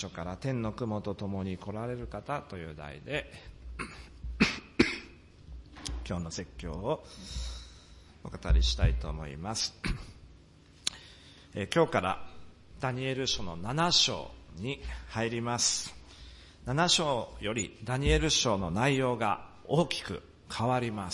書から天の雲と共に来られる方という題で今日の説教をお語りしたいと思います。今日からダニエル書の7章に入ります。7章よりダニエル書の内容が大きく変わります。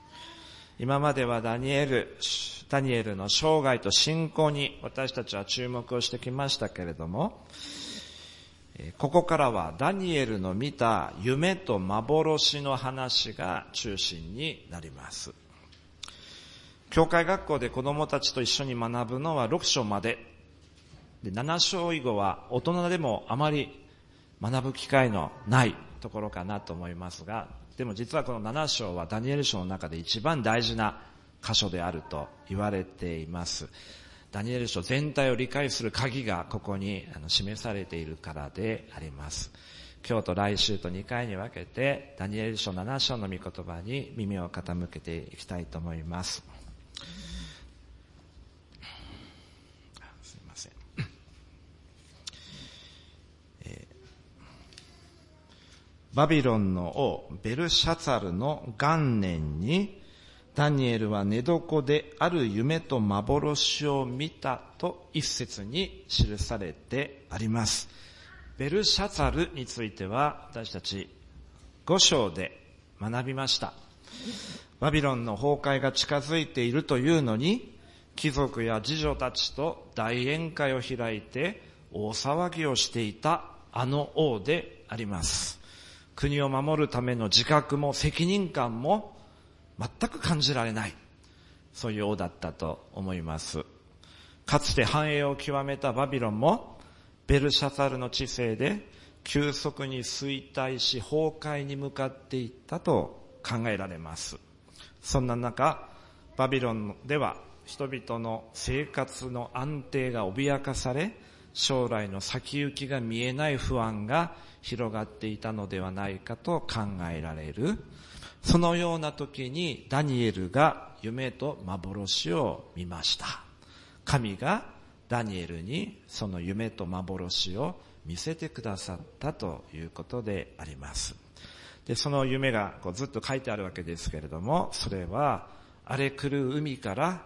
今まではダニエルの生涯と信仰に私たちは注目をしてきましたけれども、ここからはダニエルの見た夢と幻の話が中心になります。教会学校で子供たちと一緒に学ぶのは6章まで。7章以後は大人でもあまり学ぶ機会のないところかなと思いますが、でも実はこの7章はダニエル書の中で一番大事な箇所であると言われています。ダニエル書全体を理解する鍵がここに示されているからであります。今日と来週と2回に分けてダニエル書7章の御言葉に耳を傾けていきたいと思います。すいません。バビロンの王ベルシャツァルの元年にダニエルは寝床である夢と幻を見たと一節に記されてあります。ベルシャツァルについては私たち5章で学びました。バビロンの崩壊が近づいているというのに、貴族や侍女たちと大宴会を開いて大騒ぎをしていたあの王であります。国を守るための自覚も責任感も全く感じられない、そういう王だったと思います。かつて繁栄を極めたバビロンもベルシャツァルの治世で急速に衰退し崩壊に向かっていったと考えられます。そんな中、バビロンでは人々の生活の安定が脅かされ、将来の先行きが見えない不安が広がっていたのではないかと考えられる。そのような時にダニエルが夢と幻を見ました。神がダニエルにその夢と幻を見せてくださったということであります。で、その夢がずっと書いてあるわけですけれども、それは荒れ狂う海から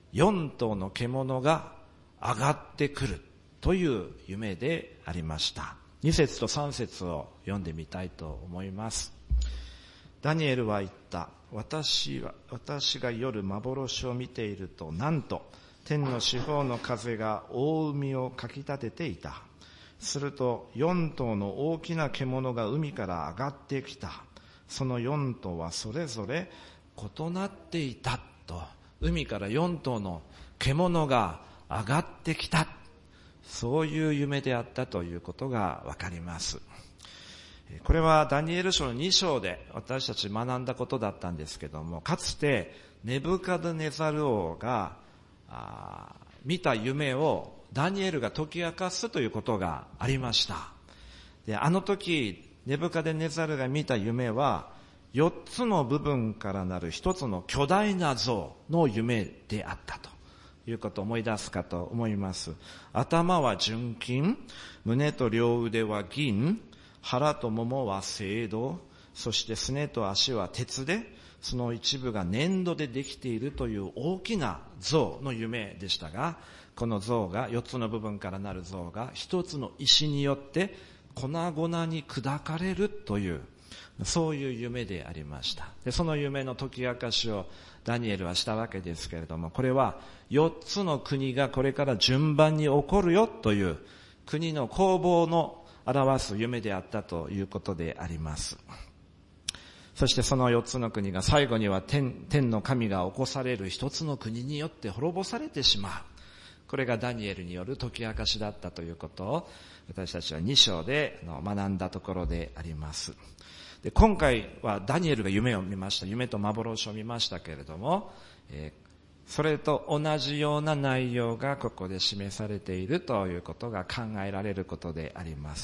4頭の獣が上がってくるという夢でありました。2節と3節を読んでみたいと思います。ダニエルは言った。私が夜幻を見ていると、なんと天の四方の風が大海をかき立てていた。すると4頭の大きな獣が海から上がってきた。その4頭はそれぞれ異なっていたと。海から4頭の獣が上がってきた、そういう夢であったということがわかります。これはダニエル書の2章で私たち学んだことだったんですけども、かつてネブカドネザル王が見た夢をダニエルが解き明かすということがありました。で、あの時ネブカドネザルが見た夢は4つの部分からなる1つの巨大な像の夢であったということを思い出すかと思います。頭は純金、胸と両腕は銀、腹とももは青銅、そしてすねと足は鉄で、その一部が粘土でできているという大きな像の夢でしたが、この像が、4つの部分からなる像が1つの石によって粉々に砕かれるという、そういう夢でありました。で、その夢の解き明かしをダニエルはしたわけですけれども、これは4つの国がこれから順番に起こるよという国の攻防の表す夢であったということであります。そしてその4つの国が最後には天の神が起こされる1つの国によって滅ぼされてしまう。これがダニエルによる解き明かしだったということを私たちは2章で学んだところであります。で、今回はダニエルが夢を見ました。夢と幻を見ましたけれども、それと同じような内容がここで示されているということが考えられることであります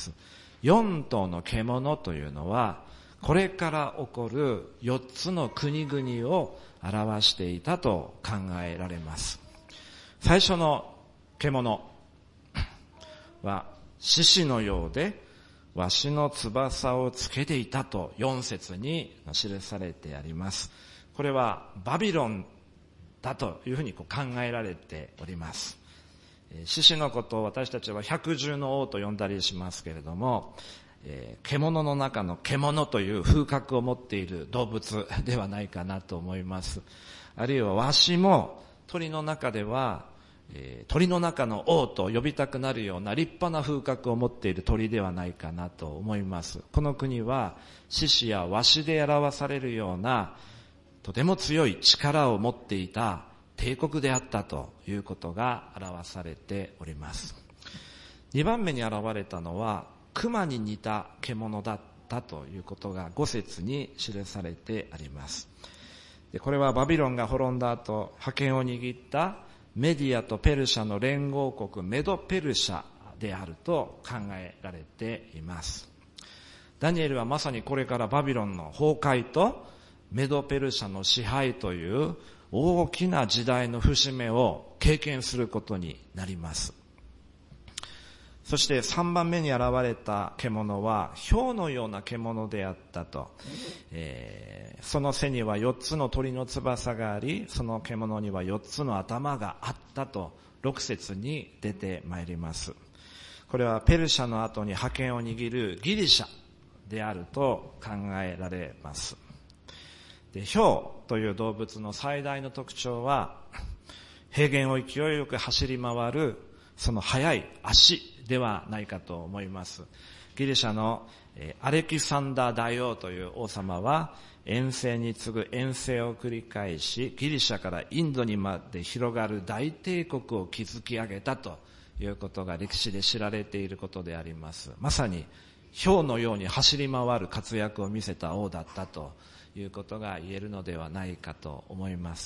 。4頭の獣というのはこれから起こる4つの国々を表していたと考えられます。最初の獣は獅子のようでわしの翼をつけていたと4節に記されてあります。これはバビロンだというふうに考えられております。獅子のことを私たちは百獣の王と呼んだりしますけれども、獣の中の獣という風格を持っている動物ではないかなと思います。あるいはわしも鳥の中では、鳥の中の王と呼びたくなるような立派な風格を持っている鳥ではないかなと思います。この国は獅子やわしで表されるようなとても強い力を持っていた帝国であったということが表されております。2番目に現れたのは熊に似た獣だったということが5節に記されてあります。で、これはバビロンが滅んだ後、覇権を握ったメディアとペルシャの連合国メドペルシャであると考えられています。ダニエルはまさにこれからバビロンの崩壊とメドペルシャの支配という大きな時代の節目を経験することになります。そして3番目に現れた獣は豹のような獣であったと、その背には4つの鳥の翼があり、その獣には4つの頭があったと6節に出てまいります。これはペルシャの後に覇権を握るギリシャであると考えられます。で、豹という動物の最大の特徴は平原を勢いよく走り回るその速い足ではないかと思います。ギリシャのアレキサンダー大王という王様は遠征に次ぐ遠征を繰り返し、ギリシャからインドにまで広がる大帝国を築き上げたということが歴史で知られていることであります。まさに豹のように走り回る活躍を見せた王だったということが言えるのではないかと思います。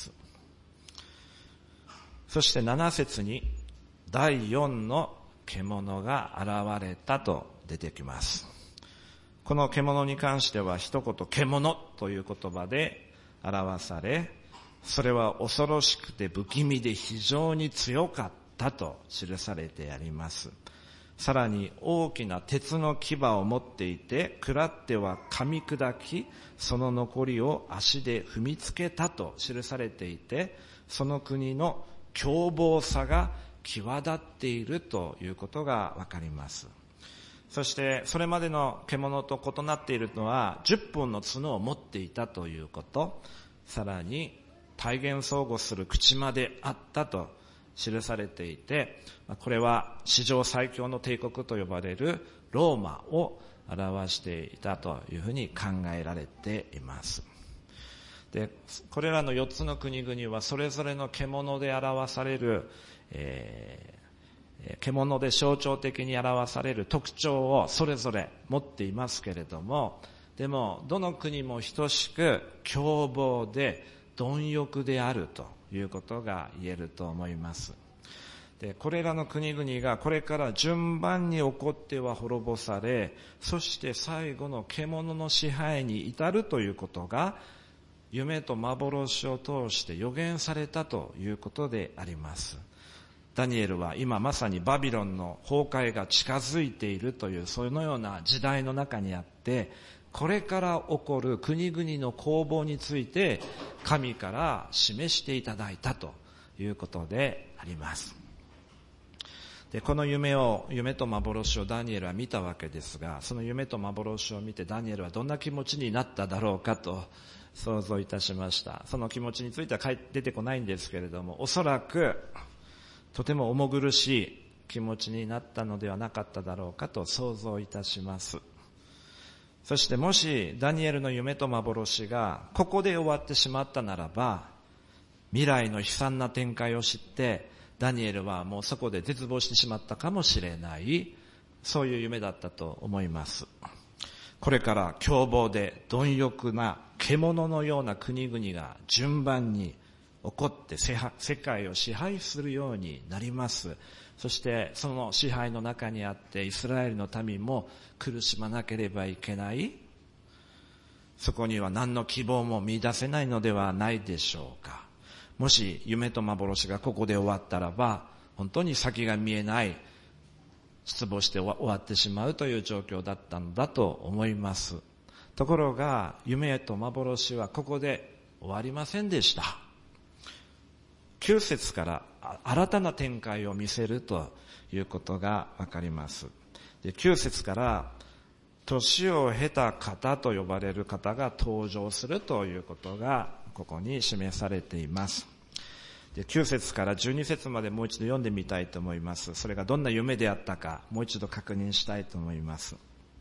そして7節に第4の獣が現れたと出てきます。この獣に関しては一言獣という言葉で表され、それは恐ろしくて不気味で非常に強かったと記されてあります。さらに大きな鉄の牙を持っていて、食らっては噛み砕き、その残りを足で踏みつけたと記されていて、その国の凶暴さが際立っているということがわかります。そしてそれまでの獣と異なっているのは10本の角を持っていたということ、さらに体現相互する口まであったと記されていて、これは史上最強の帝国と呼ばれるローマを表していたというふうに考えられています。で、これらの4つの国々はそれぞれの獣で表される、獣で象徴的に表される特徴をそれぞれ持っていますけれども、でもどの国も等しく凶暴で貪欲であるということが言えると思います。で、これらの国々がこれから順番に起こっては滅ぼされ、そして最後の獣の支配に至るということが夢と幻を通して予言されたということであります。ダニエルは今まさにバビロンの崩壊が近づいているというそのような時代の中にあって、これから起こる国々の攻防について神から示していただいたということであります。で、この夢と幻をダニエルは見たわけですが、その夢と幻を見てダニエルはどんな気持ちになっただろうかと想像いたしました。その気持ちについては出てこないんですけれども、おそらくとても重苦しい気持ちになったのではなかっただろうかと想像いたします。そしてもしダニエルの夢と幻がここで終わってしまったならば、未来の悲惨な展開を知ってダニエルはもうそこで絶望してしまったかもしれない、そういう夢だったと思います。これから凶暴で貪欲な獣のような国々が順番に起こって世界を支配するようになります。そしてその支配の中にあってイスラエルの民も苦しまなければいけない。そこには何の希望も見出せないのではないでしょうか。もし夢と幻がここで終わったらば、本当に先が見えない失望して終わってしまうという状況だったのだと思います。ところが夢と幻はここで終わりませんでした。9節から新たな展開を見せるということがわかります。で、9節から年を経た方と呼ばれる方が登場するということがここに示されています。で、9節から12節までもう一度読んでみたいと思います。それがどんな夢であったかもう一度確認したいと思います。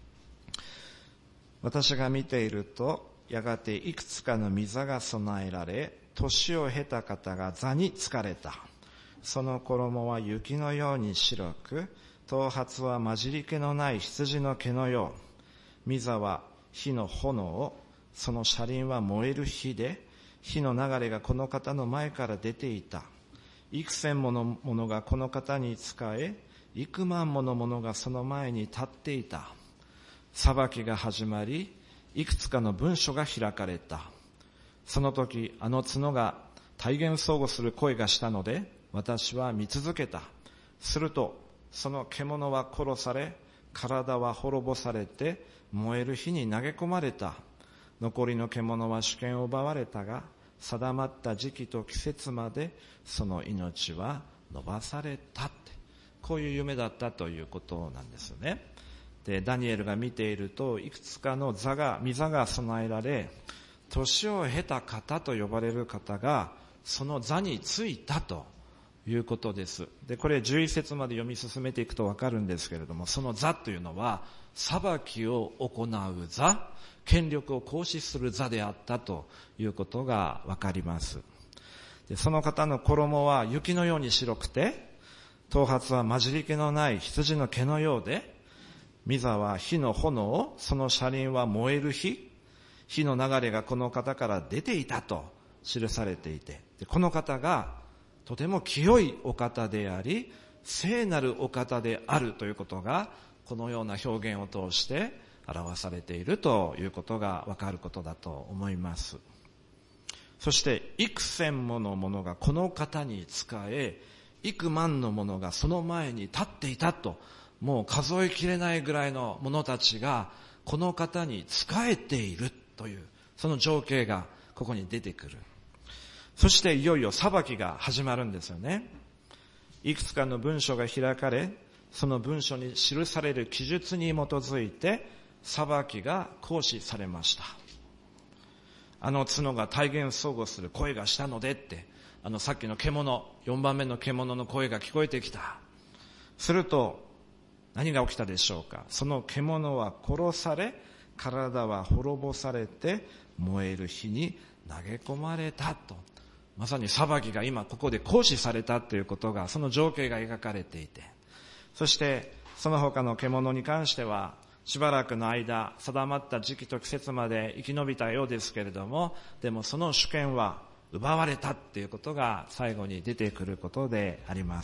私が見ていると、やがていくつかの御座が備えられ、年を経た方が座に就かれた。その衣は雪のように白く、頭髪は混じり気のない羊の毛のよう。御座は火の炎、その車輪は燃える火で、火の流れがこの方の前から出ていた。幾千ものものがこの方に仕え、幾万ものものがその前に立っていた。裁きが始まり、いくつかの文書が開かれた。その時、あの角が大言相互する声がしたので、私は見続けた。すると、その獣は殺され、体は滅ぼされて、燃える火に投げ込まれた。残りの獣は主権を奪われたが、定まった時期と季節までその命は伸ばされたって、こういう夢だったということなんですよね。で、ダニエルが見ていると、いくつかの御座が備えられ、年を経た方と呼ばれる方がその座についたということです。で、これ11節まで読み進めていくとわかるんですけれども、その座というのは裁きを行う座、権力を行使する座であったということがわかります。で、その方の衣は雪のように白くて、頭髪は混じり気のない羊の毛のようで、御座は火の炎、その車輪は燃える火、火の流れがこの方から出ていたと記されていて、で、この方がとても清いお方であり、聖なるお方であるということが、このような表現を通して表されているということがわかることだと思います。そして幾千ものものがこの方に仕え、幾万のものがその前に立っていたと、もう数えきれないぐらいの者たちがこの方に仕えているという、その情景がここに出てくる。そしていよいよ裁きが始まるんですよね。いくつかの文書が開かれ、その文書に記される記述に基づいて裁きが行使されました。あの角が大言相互する声がしたのでって、さっきの獣、4番目の獣の声が聞こえてきた。すると何が起きたでしょうか。その獣は殺され、体は滅ぼされて、燃える火に投げ込まれたと。まさに裁きが今ここで行使されたということが、その情景が描かれていて、そしてその他の獣に関してはしばらくの間、定まった時期と季節まで生き延びたようですけれども、でもその主権は奪われたということが最後に出てくることであります。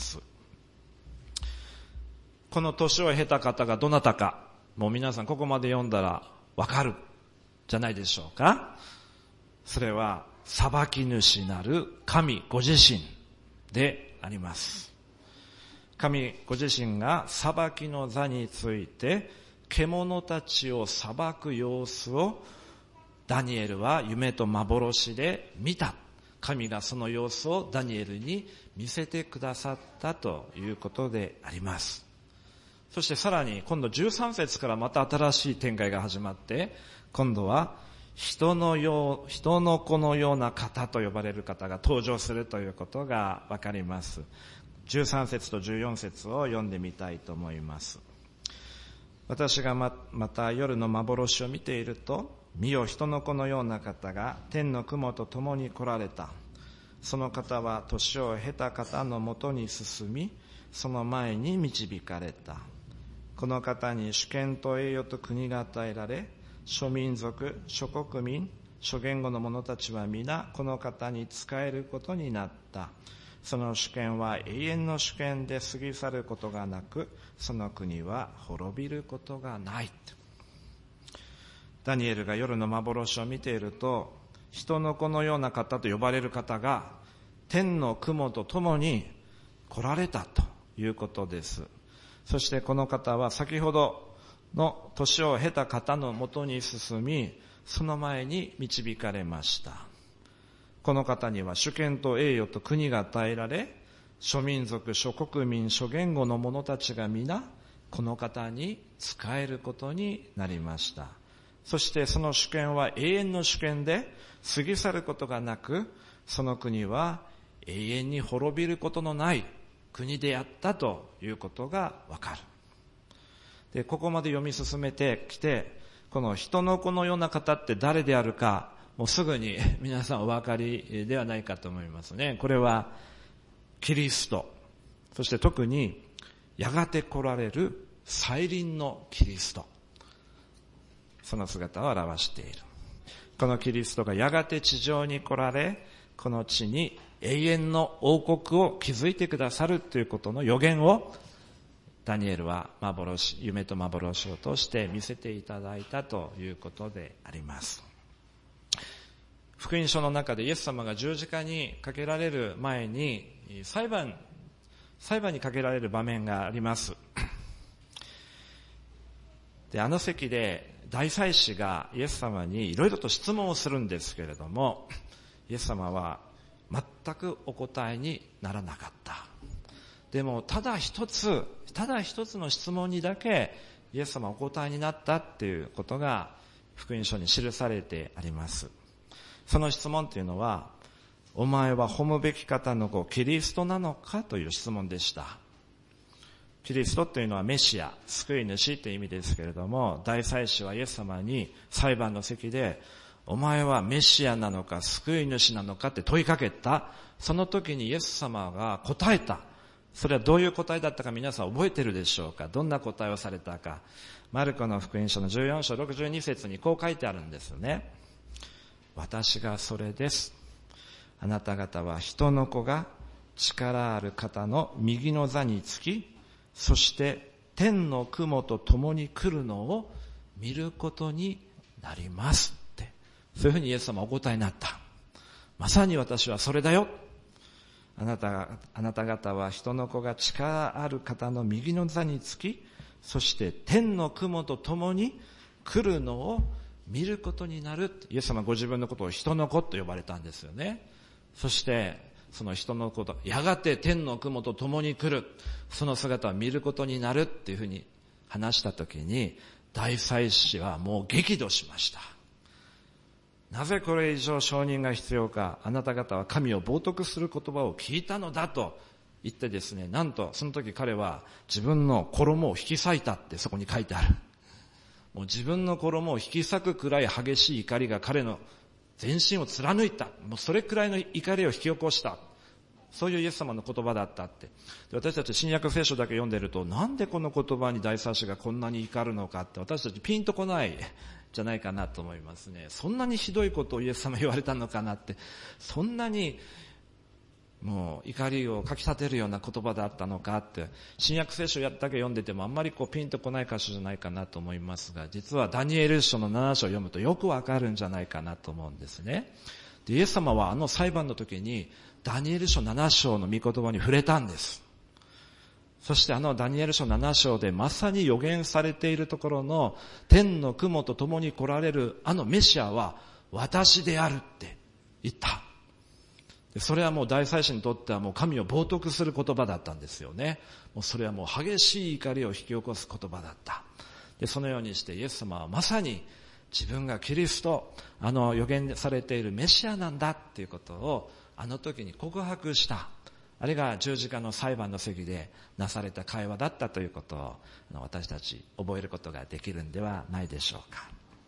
この年を経た方がどなたか、もう皆さんここまで読んだらわかるじゃないでしょうか。それは裁き主なる神ご自身であります。神ご自身が裁きの座について獣たちを裁く様子をダニエルは夢と幻で見た。神がその様子をダニエルに見せてくださったということであります。そしてさらに今度13節からまた新しい展開が始まって、今度は人の子のような方と呼ばれる方が登場するということがわかります。13節と14節を読んでみたいと思います。私がまた夜の幻を見ていると、見よ人の子のような方が天の雲と共に来られた。その方は年を経た方のもとに進み、その前に導かれた。この方に主権と栄誉と国が与えられ、諸民族、諸国民、諸言語の者たちは皆この方に仕えることになった。その主権は永遠の主権で過ぎ去ることがなく、その国は滅びることがない。ダニエルが夜の幻を見ていると、人の子のような方と呼ばれる方が天の雲と共に来られたということです。 そしてこの方は先ほどの年を経た方のもとに進み、その前に導かれました。この方には主権と栄誉と国が与えられ、諸民族、諸国民、諸言語の者たちが皆この方に仕えることになりました。そしてその主権は永遠の主権で過ぎ去ることがなく、その国は永遠に滅びることのない国であったということがわかる。で、ここまで読み進めてきて、この人の子のような方って誰であるか、もうすぐに皆さんお分かりではないかと思いますね。これはキリスト、そして特にやがて来られる再臨のキリスト、その姿を表している。このキリストがやがて地上に来られ、この地に永遠の王国を築いてくださるということの予言をダニエルは夢と幻を通して見せていただいたということであります。福音書の中でイエス様が十字架にかけられる前に裁判にかけられる場面があります。で、あの席で大祭司がイエス様にいろいろと質問をするんですけれども、イエス様は全くお答えにならなかった。でもただ一つの質問にだけイエス様はお答えになったっていうことが福音書に記されてあります。その質問というのは、お前は褒むべき方の子キリストなのかという質問でした。キリストというのはメシア、救い主という意味ですけれども、大祭司はイエス様に裁判の席で、お前はメシアなのか救い主なのかって問いかけた。その時にイエス様が答えた。それはどういう答えだったか皆さん覚えてるでしょうか。どんな答えをされたか。マルコの福音書の14章62節にこう書いてあるんですよね。私がそれです。あなた方は人の子が力ある方の右の座につき、そして天の雲と共に来るのを見ることになりますって、そういうふうにイエス様はお答えになった。まさに私はそれだよ。あなた方は人の子が力ある方の右の座につき、そして天の雲と共に来るのを見ることになる。イエス様はご自分のことを人の子と呼ばれたんですよね。そしてその人のこと、やがて天の雲と共に来る、その姿を見ることになるっていうふうに話したときに、大祭司はもう激怒しました。なぜこれ以上証人が必要か。あなた方は神を冒涜する言葉を聞いたのだと言ってですね、なんとその時彼は自分の衣を引き裂いたってそこに書いてある。もう自分の衣を引き裂くくらい激しい怒りが彼の全身を貫いた。もうそれくらいの怒りを引き起こした。そういうイエス様の言葉だったって。で、私たち新約聖書だけ読んでると、なんでこの言葉に大祭司がこんなに怒るのかって私たちピンとこないじゃないかなと思いますね。そんなにひどいことをイエス様言われたのかなって、そんなにもう怒りをかき立てるような言葉だったのかって、新約聖書だけ読んでてもあんまりピンとこない箇所じゃないかなと思いますが、実はダニエル書の7章を読むとよくわかるんじゃないかなと思うんですね。で、イエス様はあの裁判の時にダニエル書7章の御言葉に触れたんです。そしてあのダニエル書7章でまさに予言されているところの天の雲と共に来られるあのメシアは私であるって言った。それはもう大祭司にとってはもう神を冒涜する言葉だったんですよね。もうそれはもう激しい怒りを引き起こす言葉だった。で、そのようにしてイエス様はまさに自分がキリスト、あの予言されているメシアなんだっていうことをあの時に告白した。あれが十字架の裁判の席でなされた会話だったということを私たち覚えることができるんではないでしょうか。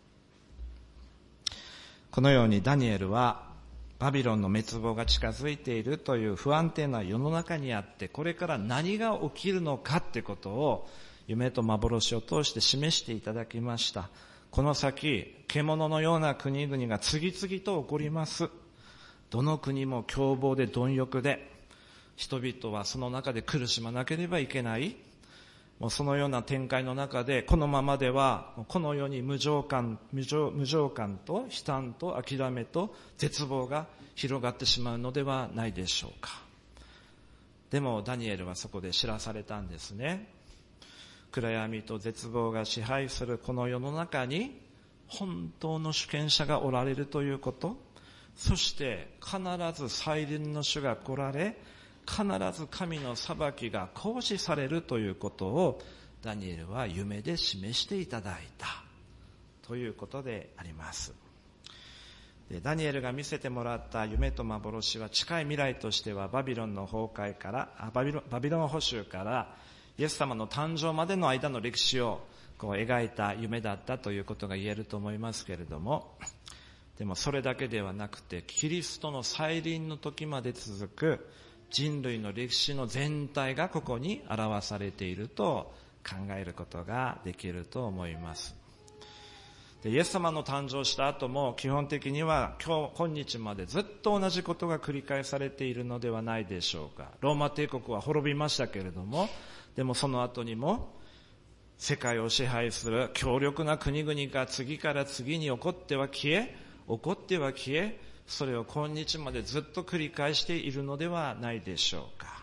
このようにダニエルはバビロンの滅亡が近づいているという不安定な世の中にあって、これから何が起きるのかということを夢と幻を通して示していただきました。この先、獣のような国々が次々と起こります。どの国も凶暴で貪欲で、人々はその中で苦しまなければいけない。もうそのような展開の中で、このままではこの世に無常感と悲嘆と諦めと絶望が広がってしまうのではないでしょうか。でもダニエルはそこで知らされたんですね。 暗闇と絶望が支配するこの世の中に本当の主権者がおられるということ、そして必ず再臨の主が来られ、必ず神の裁きが行使されるということをダニエルは夢で示していただいたということであります。でダニエルが見せてもらった夢と幻は近い未来としてはバビロンの崩壊からバビロン捕囚からイエス様の誕生までの間の歴史を描いた夢だったということが言えると思いますけれども、でもそれだけではなくてキリストの再臨の時まで続く人類の歴史の全体がここに表されていると考えることができると思います。でイエス様の誕生した後も基本的には今日までずっと同じことが繰り返されているのではないでしょうか。ローマ帝国は滅びましたけれども、でもその後にも世界を支配する強力な国々が次から次に起こっては消え、それを今日までずっと繰り返しているのではないでしょうか。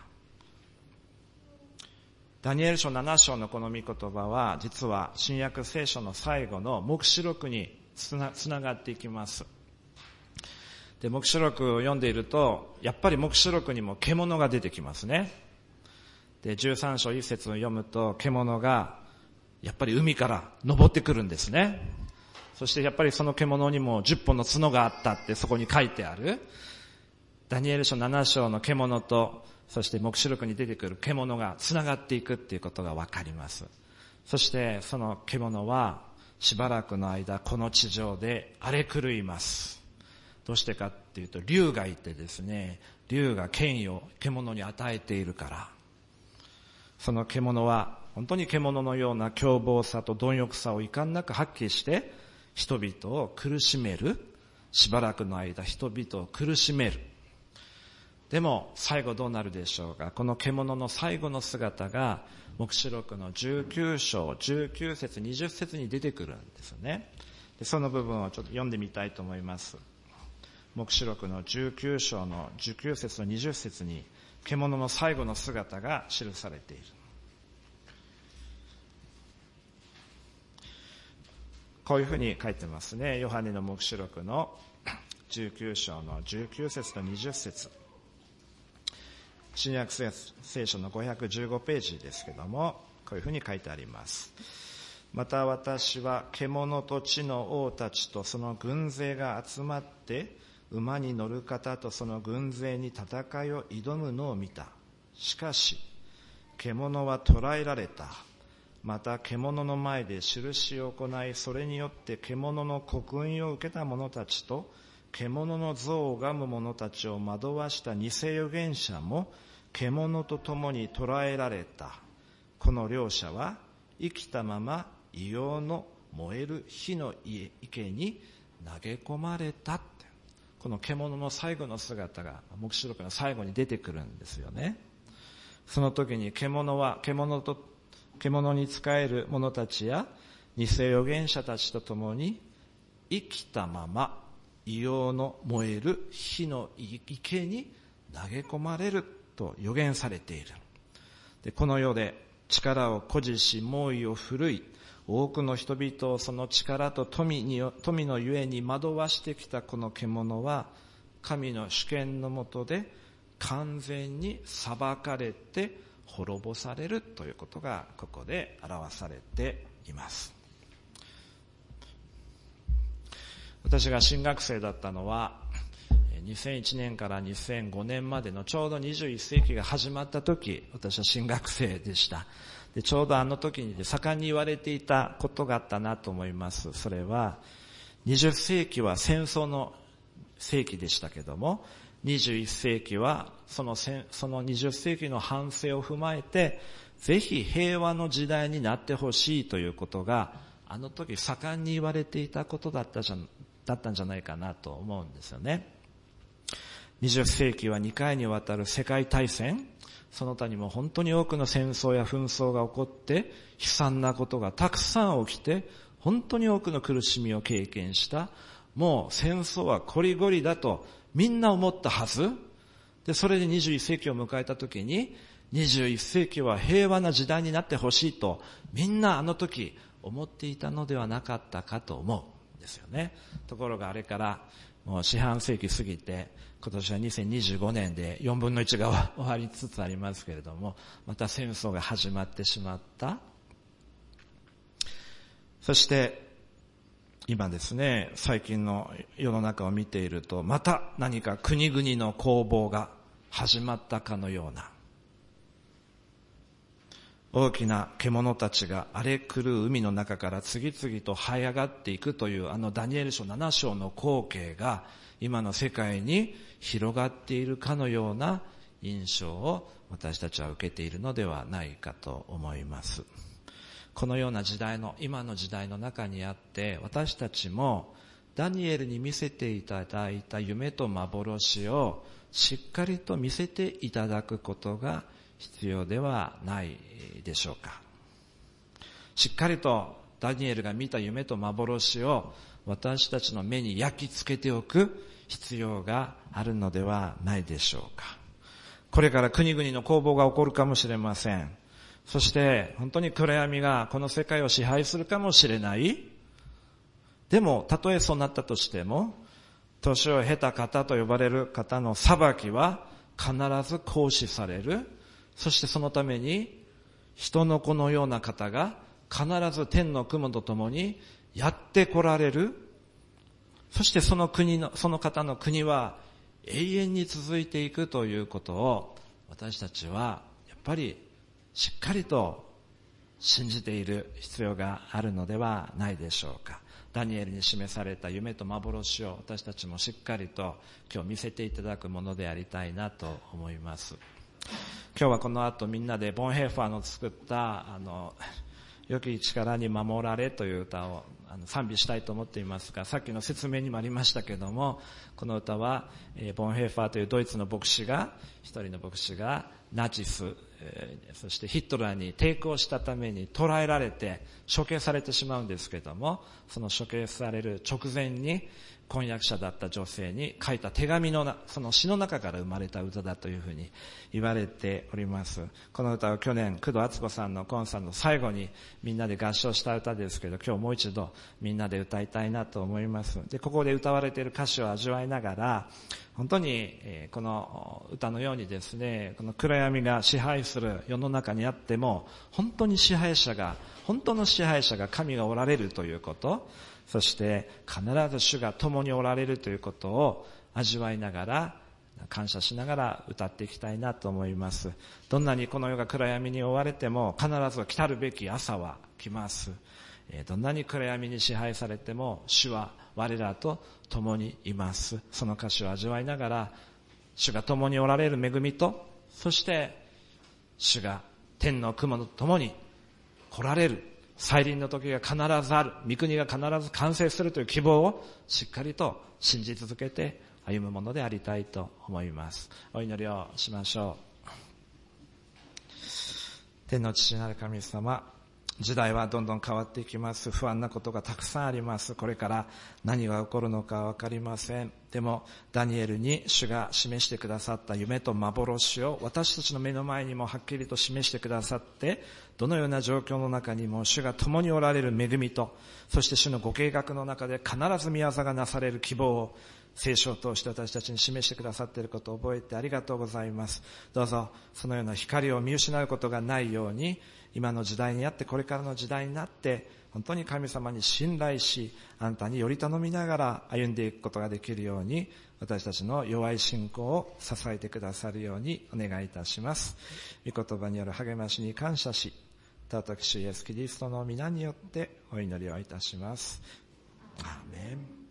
ダニエル書7章のこの御言葉は実は新約聖書の最後の黙示録につながっていきます。で黙示録を読んでいるとやっぱり黙示録にも獣が出てきますね。で13章1節を読むと獣がやっぱり海から登ってくるんですね。そしてやっぱりその獣にも10本の角があったってそこに書いてある。ダニエル書7章の獣とそして黙示録に出てくる獣がつながっていくっていうことがわかります。そしてその獣はしばらくの間この地上で荒れ狂います。どうしてかっていうと竜がいてですね、竜が権威を獣に与えているから。その獣は本当に獣のような凶暴さと貪欲さを遺憾なく発揮して人々を苦しめる。しばらくの間人々を苦しめる。でも最後どうなるでしょうか。この獣の最後の姿が黙示録の19章19節20節に出てくるんですよね。でその部分をちょっと読んでみたいと思います。黙示録の19章の19節と20節に獣の最後の姿が記されている。こういうふうに書いてますね。ヨハネの黙示録の19章の19節と20節。新約聖書の515ページですけども、こういうふうに書いてあります。また私は獣と地の王たちとその軍勢が集まって馬に乗る方とその軍勢に戦いを挑むのを見た。しかし獣は捕らえられた。また獣の前で印を行い、それによって獣の刻印を受けた者たちと獣の像を拝む者たちを惑わした偽預言者も獣と共に捕らえられた。この両者は生きたまま異様の燃える火の池に投げ込まれたって。この獣の最後の姿が黙示録の最後に出てくるんですよね。その時に獣に仕える者たちや偽預言者たちと共に生きたまま異様の燃える火の池に投げ込まれると予言されている。でこの世で力を誇示し猛威を振るい、多くの人々をその力と富のゆえに惑わしてきたこの獣は神の主権の下で完全に裁かれて滅ぼされるということがここで表されています。私が新学生だったのは2001年から2005年までのちょうど21世紀が始まった時、私は新学生でした。でちょうどあの時に盛んに言われていたことがあったなと思います。それは20世紀は戦争の世紀でしたけども、21世紀はその20世紀の反省を踏まえてぜひ平和の時代になってほしいということがあの時盛んに言われていたことだったんじゃないかなと思うんですよね。20世紀は2回にわたる世界大戦、その他にも本当に多くの戦争や紛争が起こって悲惨なことがたくさん起きて本当に多くの苦しみを経験した。もう戦争はこりごりだとみんな思ったはずで、それで21世紀を迎えた時に 21世紀は平和な時代になってほしいとみんなあの時思っていたのではなかったかと思うんですよね。ところがあれからもう四半世紀過ぎて、今年は2025年で4分の1が終わりつつありますけれども、また戦争が始まってしまった。そして今ですね、最近の世の中を見ていると、また何か国々の攻防が始まったかのような、大きな獣たちが荒れ狂う海の中から次々と這い上がっていくというダニエル書7章の光景が今の世界に広がっているかのような印象を私たちは受けているのではないかと思います。このような時代の、今の時代の中にあって、私たちもダニエルに見せていただいた夢と幻をしっかりと見せていただくことが必要ではないでしょうか。しっかりとダニエルが見た夢と幻を私たちの目に焼き付けておく必要があるのではないでしょうか。これから国々の攻防が起こるかもしれません。そして本当に暗闇がこの世界を支配するかもしれない。でもたとえそうなったとしても、年を経た方と呼ばれる方の裁きは必ず行使される。そしてそのために人の子のような方が必ず天の雲とともにやって来られる。そしてその方の国は永遠に続いていくということを私たちはやっぱりしっかりと信じている必要があるのではないでしょうか。ダニエルに示された夢と幻を私たちもしっかりと今日見せていただくものでありたいなと思います。今日はこの後みんなでボンヘーファーの作った良き力に守られという歌を賛美したいと思っていますが、さっきの説明にもありましたけども、この歌はボンヘーファーというドイツの牧師が、一人の牧師がナチス、そしてヒトラーに抵抗したために捕らえられて処刑されてしまうんですけども、その処刑される直前に婚約者だった女性に書いた手紙のその詩の中から生まれた歌だというふうに言われております。この歌は去年工藤敦子さんのコンサートの最後にみんなで合唱した歌ですけど、今日もう一度みんなで歌いたいなと思います。で、ここで歌われている歌詞を味わいながら、本当にこの歌のようにですね、この暗闇が支配する世の中にあっても、本当の支配者が神がおられるということ、そして必ず主が共におられるということを味わいながら、感謝しながら歌っていきたいなと思います。どんなにこの世が暗闇に覆われても、必ず来たるべき朝は来ます。どんなに暗闇に支配されても、主は我らと共にいます。その歌詞を味わいながら、主が共におられる恵みと、そして主が天の雲と共に来られる再臨の時が必ずある、御国が必ず完成するという希望をしっかりと信じ続けて歩むものでありたいと思います。お祈りをしましょう。天の父なる神様、時代はどんどん変わっていきます。不安なことがたくさんあります。これから何が起こるのかわかりません。でもダニエルに主が示してくださった夢と幻を私たちの目の前にもはっきりと示してくださって、どのような状況の中にも主が共におられる恵みと、そして主のご計画の中で必ず御業がなされる希望を聖書を通して私たちに示してくださっていることを覚えてありがとうございます。どうぞそのような光を見失うことがないように、今の時代にあってこれからの時代になって本当に神様に信頼し、あなたにより頼みながら歩んでいくことができるように、私たちの弱い信仰を支えてくださるようにお願いいたします。御言葉による励ましに感謝し、尊き主イエスキリストの皆によってお祈りをいたします。アーメン。